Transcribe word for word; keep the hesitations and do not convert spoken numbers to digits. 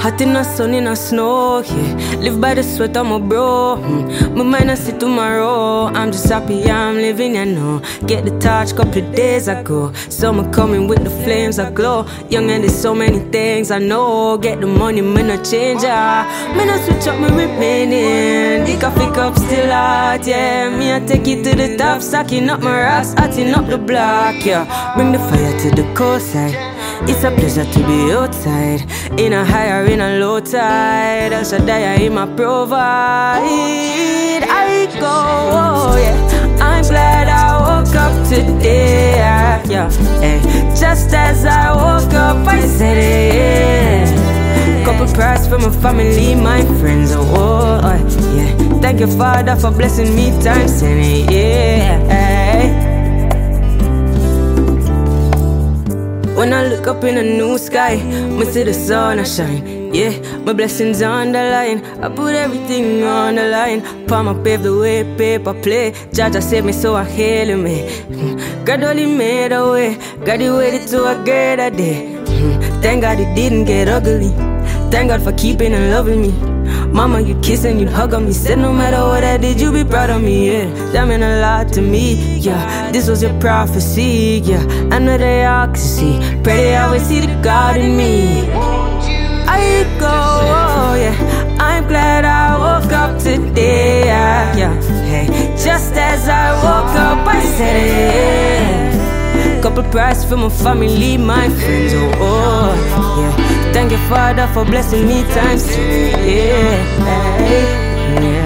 Hot in the sun, in the snow, yeah. Live by the sweat of my bro. Mm. My mind I see tomorrow. I'm just happy I'm living, you know. Get the touch couple of days ago. Summer coming with the flames I glow. Young and there's so many things I know. Get the money, me no change, ah. Me no switch up, me remaining. The coffee cup still hot, yeah. Me I take it to the top, stacking up my rocks, hotting up the block, yeah. Bring the fire to the coastside. It's a pleasure to be outside. In a high or in a low tide, El Shaddai in my provide. I go, oh, yeah. I'm glad I woke up today, yeah, yeah. Hey. Just as I woke up, I said it, yeah. Couple prayers for my family, my friends, oh, oh, yeah. Thank you, Father, for blessing me times ten, yeah. When I look up in a new sky, I see the sun I shine. Yeah, my blessings on the line. I put everything on the line. Palm I pave the way, paper play. Jaja saved me, so I hail me. God only made a way. God he waited to a greater day. Thank God it didn't get ugly. Thank God for keeping and loving me. Mama, you kiss and you hug on me. Said no matter what I did, you be proud of me, yeah. That meant a lot to me, yeah. This was your prophecy, yeah. I know they all can see. Pray they always see the God in me. I go, oh, yeah. I'm glad I woke up today, yeah, yeah. Hey, just as I woke up, I said it. Couple prayers for my family, my friends, oh, oh yeah. Thank you, Father, for blessing me times two, yeah, yeah.